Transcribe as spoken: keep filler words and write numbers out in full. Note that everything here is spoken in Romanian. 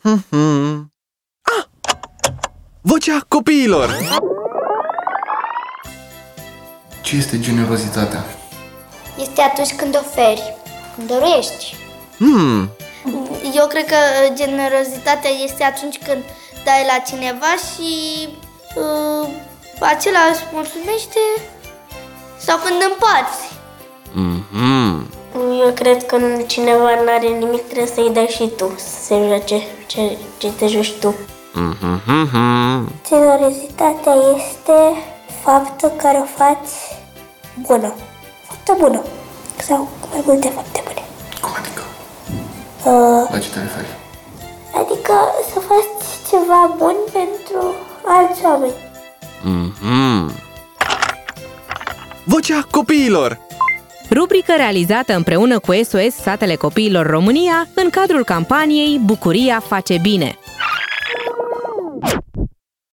Hmm. Ah! Vocea copiilor! Ce este generozitatea? Este atunci când oferi, când dăruiești. Hmm. Eu cred că generozitatea este atunci când dai la cineva și uh, acela își mulțumește, sau când împarți. Mm-hmm. Eu cred că cineva nu are nimic, trebuie să-i dai și tu, să se joace ce, ce te joci tu. Mm-hmm. Generozitatea este faptul care o faci bună, faptă bună, sau mai multe fapte bune. Cum adică? Uh, La ce te referi? adică să faci ceva bun pentru alți oameni. Mm-hmm. Vocea copiilor! Rubrică realizată împreună cu S O S Satele Copiilor România în cadrul campaniei Bucuria face bine.